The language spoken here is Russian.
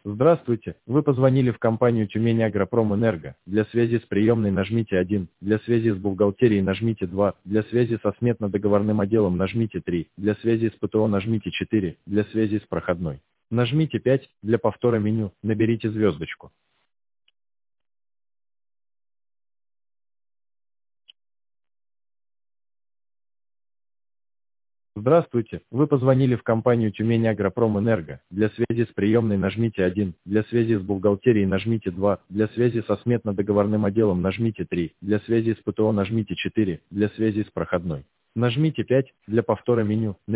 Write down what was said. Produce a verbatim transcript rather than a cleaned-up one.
Здравствуйте, вы позвонили в компанию Тюмень Агропромэнерго. Для связи с приемной нажмите один, для связи с бухгалтерией нажмите два, для связи со сметно-договорным отделом нажмите три, для связи с ПТО нажмите четыре, для связи с проходной. Нажмите пять, для повтора меню наберите звездочку. Здравствуйте, вы позвонили в компанию Тюмень Агропромэнерго. Для связи с приемной нажмите один, для связи с бухгалтерией нажмите два, для связи со сметно-договорным отделом нажмите три, для связи с ПТО нажмите четыре, для связи с проходной. Нажмите пять, для повтора меню